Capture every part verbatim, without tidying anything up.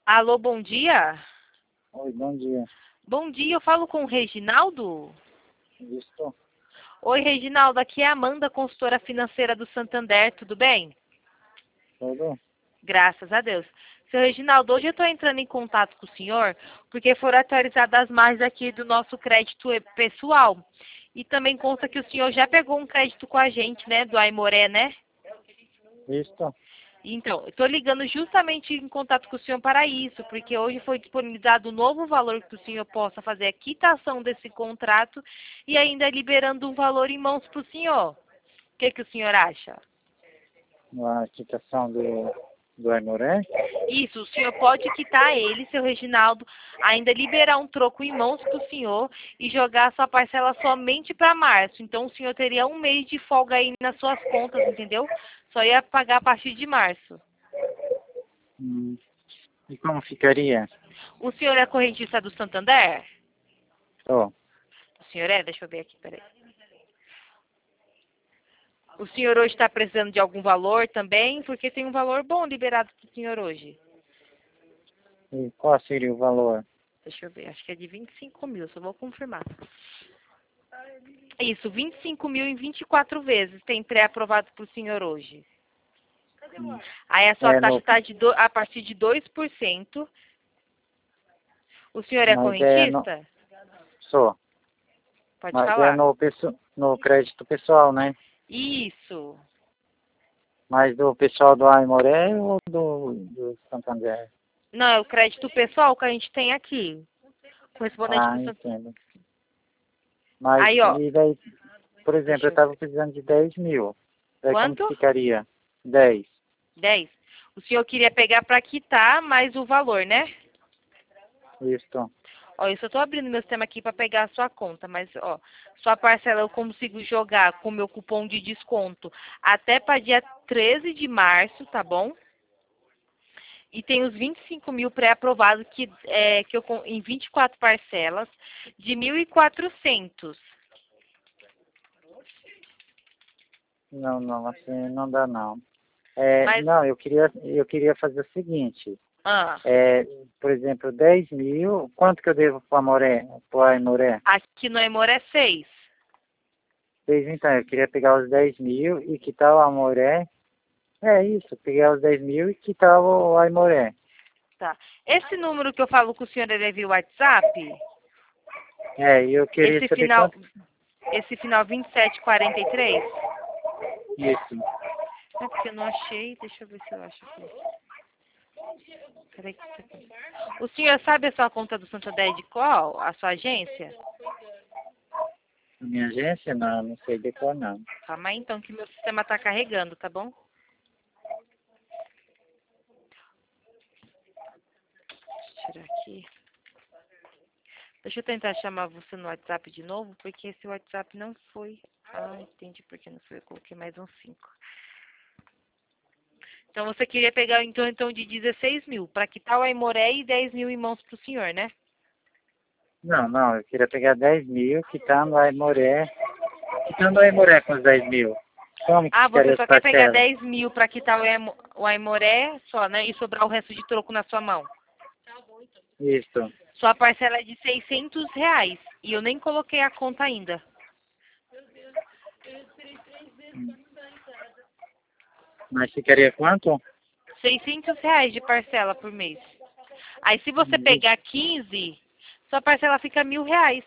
Alô, bom dia. Oi, bom dia. Bom dia, eu falo com o Reginaldo. Isso, Oi, Reginaldo, aqui é a Amanda, consultora financeira do Santander, tudo bem? tudo? Graças a Deus. Seu Reginaldo, hoje eu estou entrando em contato com o senhor porque foram atualizadas as margens aqui do nosso crédito e- pessoal. E também consta que o senhor já pegou um crédito com a gente, né, do Aimoré, né? Isso. Então, estou ligando justamente em contato com o senhor para isso, porque hoje foi disponibilizado um novo valor que o senhor possa fazer a quitação desse contrato e ainda liberando um valor em mãos para o senhor. O que, que o senhor acha? A quitação do, do Aimoré? Isso, o senhor pode quitar ele, seu Reginaldo, ainda liberar um troco em mãos para o senhor e jogar a sua parcela somente para março. Então, o senhor teria um mês de folga aí nas suas contas, entendeu? Só ia pagar a partir de março. Hum. E como ficaria? O senhor é correntista do Santander? Tô. O senhor é? Deixa eu ver aqui, peraí. O senhor hoje está precisando de algum valor também? Porque tem um valor bom liberado para o senhor hoje. E qual seria o valor? Deixa eu ver, acho que é de vinte e cinco mil, só vou confirmar. Isso, vinte e cinco mil em vinte e quatro vezes tem pré-aprovado para o senhor hoje. Hum. Aí a sua É taxa no, está de do, a partir de dois por cento. O senhor é mas é no, correntista? sou. Pode Mas é falar. no, pesso- no crédito pessoal, né? Isso. Mas do pessoal do Aimoré ou do, do Santander? Não, é o crédito pessoal que a gente tem aqui. Correspondente Ah, para o Santander. entendo. Mas, Aí, ó, e daí, por exemplo, eu deixa eu estava ver. precisando de dez mil. Daí como que Quanto? ficaria? Dez. Dez. O senhor queria pegar para quitar mais o valor, né? Isso. Ó, eu só estou abrindo meu sistema aqui para pegar a sua conta, mas, ó, sua parcela eu consigo jogar com o meu cupom de desconto até para dia treze de março, tá bom? E tem os vinte e cinco mil pré-aprovados que, é, que eu, com- em vinte e quatro parcelas de mil e quatrocentos. Não, não, assim não dá não. É, Mas, não, eu queria, eu queria fazer o seguinte, ah, é, por exemplo, dez mil, quanto que eu devo para a Moré, para a Moré? aqui no Emor é seis. Seis, então, eu queria pegar os dez mil e quitar o Amoré. É isso, pegar os dez mil e quitar o Aimoré. Tá. Esse número que eu falo com o senhor, ele é via WhatsApp? É, e eu queria Esse saber final, quanto. esse final vinte e sete quarenta e três? Isso. É porque eu não achei, deixa eu ver se eu acho aqui. Peraí que isso aqui. O senhor sabe a sua conta do Santander de qual? A sua agência? A minha agência? Não, não sei decor não. Calma aí então que meu sistema tá carregando, tá bom? Deixa eu tirar aqui. Deixa eu tentar chamar você no WhatsApp de novo, porque esse WhatsApp não foi. Ah, entendi porque não foi. Eu coloquei mais um cinco. Então você queria pegar então, então de dezesseis mil, para quitar o Aimoré e dez mil em mãos pro senhor, né? Não, não, eu queria pegar dez mil, quitando o Aimoré. Quitando o Aimoré com os dez mil. Como que Ah, você ficaria as só quer pegar parcelas? dez mil para quitar o Aimo- o Aimoré só, né? E sobrar o resto de troco na sua mão. Isso. Sua parcela é de seiscentos reais. E eu nem coloquei a conta ainda. Mas ficaria quanto? seiscentos reais de parcela por mês. Aí se você pegar quinze, sua parcela fica mil reais.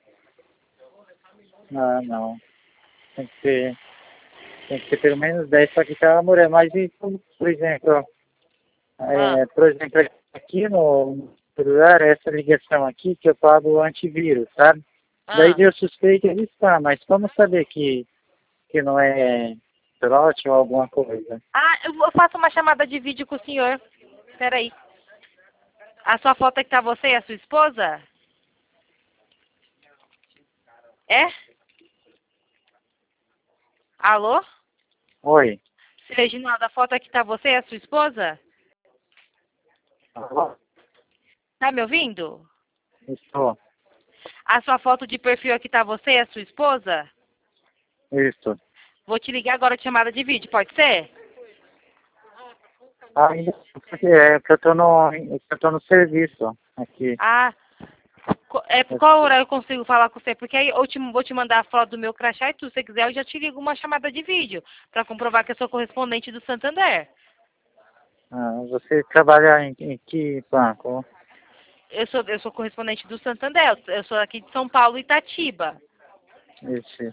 Ah, não. Tem que ser, tem que ser pelo menos dez para quitar a Amoré. Mas e, por exemplo, Ah, é, por exemplo, aqui no celular, essa ligação aqui que eu pago o antivírus, sabe? Daí ah. eu suspeito que ele está, mas como saber que, que não é trote ou alguma coisa? Ah, eu vou- eu faço uma chamada de vídeo com o senhor. Peraí. A sua foto é que tá você e a sua esposa? É? Alô? Oi. Reginaldo, a foto é que tá você e a sua esposa? Alô? Tá me ouvindo? Estou. A sua foto de perfil aqui tá você e a sua esposa? Isso. Vou te ligar agora de chamada de vídeo, pode ser? Ainda porque é que eu tô no, é que eu tô no serviço aqui. Ah, co- é por qual horário eu consigo falar com você? Porque aí eu te, vou te mandar a foto do meu crachá e tudo. Se você quiser, eu já te ligo uma chamada de vídeo para comprovar que eu sou correspondente do Santander. Ah, você trabalha em, em que banco? Eu sou, eu sou correspondente do Santander. Eu eu sou aqui de São Paulo, Itatiba. Esse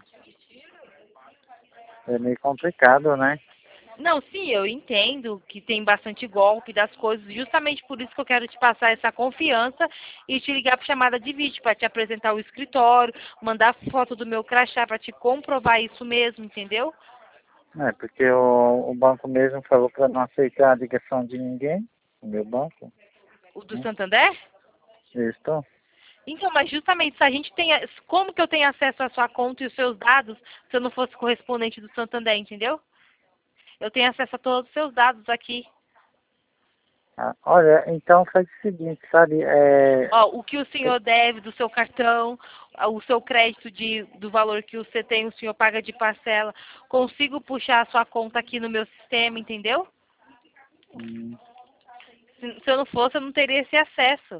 é meio complicado, né? Não, sim, eu entendo que tem bastante golpe das coisas, justamente por isso que eu quero te passar essa confiança e te ligar para chamada de vídeo, para te apresentar o escritório, mandar foto do meu crachá para te comprovar isso mesmo, entendeu? É, porque o, o banco mesmo falou para não aceitar a ligação de ninguém, o meu banco, O do né? Santander? Isso. Então, mas justamente se a gente tem, a- como que eu tenho acesso à sua conta e os seus dados se eu não fosse correspondente do Santander, entendeu? Eu tenho acesso a todos os seus dados aqui. Ah, olha, então faz o seguinte, sabe? É, Ó, o que o senhor deve do seu cartão, o seu crédito de, do valor que você tem, o senhor paga de parcela. Consigo puxar a sua conta aqui no meu sistema, entendeu? hum, Se, se eu não fosse, eu não teria esse acesso.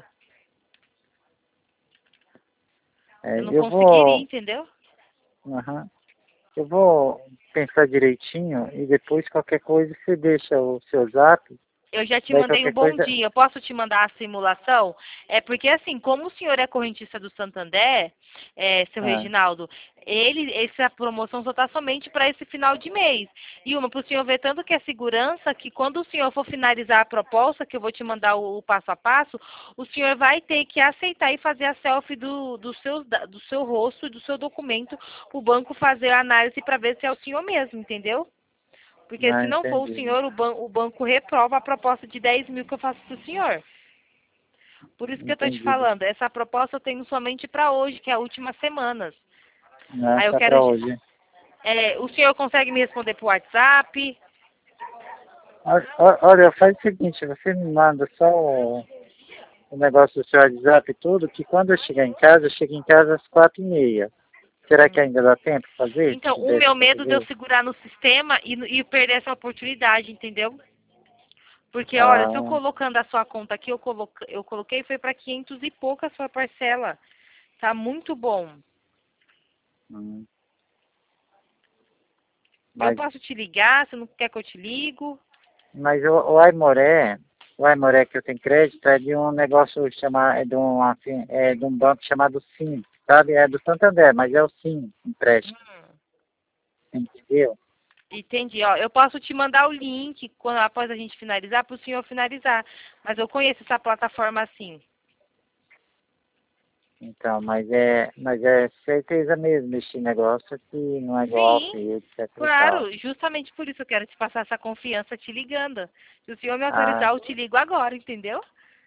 é, Eu não eu conseguiria, vou, entendeu? aham, eu vou pensar direitinho e depois qualquer coisa você deixa o seu zap, Eu já te daí mandei um qualquer bom coisa, dia. Eu posso te mandar a simulação? É porque, assim, como o senhor é correntista do Santander, é, seu ah, Reginaldo, ele, essa promoção só está somente para esse final de mês. E uma, para o senhor ver tanto que é segurança, que quando o senhor for finalizar a proposta, que eu vou te mandar o, o passo a passo, o senhor vai ter que aceitar e fazer a selfie do, do, seu, do seu rosto e do seu documento, para o banco fazer a análise para ver se é o senhor mesmo, entendeu? Porque se ah, não for o entendi, senhor, o, ban o banco reprova a proposta de dez mil que eu faço para o senhor. Por isso que eu estou te entendi. falando, essa proposta eu tenho somente para hoje, que é a última semanas. Ah, Aí eu tá quero. para hoje. É, o senhor consegue me responder por WhatsApp? Ó- ó- Olha, faz o seguinte, você me manda só o, o negócio do seu WhatsApp e tudo, que quando eu chegar em casa, eu chego em casa às quatro e meia. Será que Hum. ainda dá tempo de fazer? Se Então, o tivesse meu que medo de eu fazer? segurar no sistema e, e perder essa oportunidade, entendeu? Porque, olha, se eu Ah, colocando a sua conta aqui, eu, colo eu coloquei, foi para quinhentos e pouca a sua parcela. Tá muito bom. hum. Eu Mas, posso te ligar, se não quer que eu te ligo? mas o, o Aimoré, o Aimoré que eu tenho crédito é de um negócio chamado, é de um, assim, é de um banco chamado Sim, sabe? É do Santander, mas é o Sim, empréstimo, Hum. entendeu? Entendi. Ó, eu posso te mandar o link quando, após a gente finalizar, para o senhor finalizar. Mas eu conheço essa plataforma assim. Então, mas é, mas é certeza mesmo esse negócio que não é golpe, Sim, etc e tal. claro. Justamente por isso eu quero te passar essa confiança te ligando. Se o senhor me Ah, autorizar, eu te ligo agora, entendeu?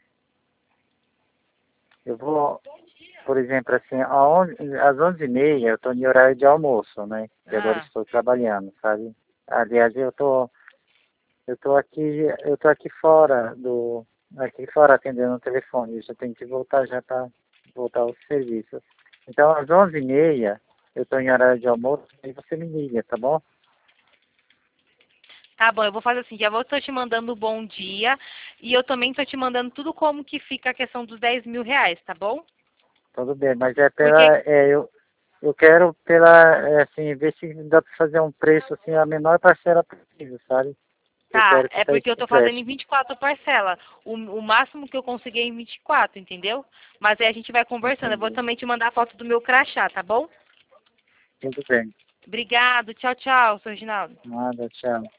eu vou, por exemplo, assim, aonde, às onze e meia eu estou em horário de almoço, né? Que agora Ah, estou trabalhando, sabe? Aliás, eu tô, eu tô aqui, eu tô aqui fora do, aqui fora atendendo o telefone. Eu já tenho que voltar já para voltar ao serviço. Então, às onze e meia eu estou em horário de almoço e você me liga, tá bom? tá bom, eu vou fazer assim, já vou estar te mandando o bom dia e eu também estou te mandando tudo como que fica a questão dos dez mil reais, tá bom? Tudo bem, mas é Porque, pela, é, eu, eu quero pela, é, assim, ver se dá para fazer um preço, assim, a menor parcela possível, sabe? Eu tá, quero é quitar porque esse eu tô fazendo em empréstimo. vinte e quatro parcelas. O, o máximo que eu consegui é em vinte e quatro, entendeu? Mas aí a gente vai conversando. Eu vou Entendi. também te mandar a foto do meu crachá, tá bom? Tudo bem. Obrigado. Tchau, tchau, seu Reginaldo. Nada, tchau.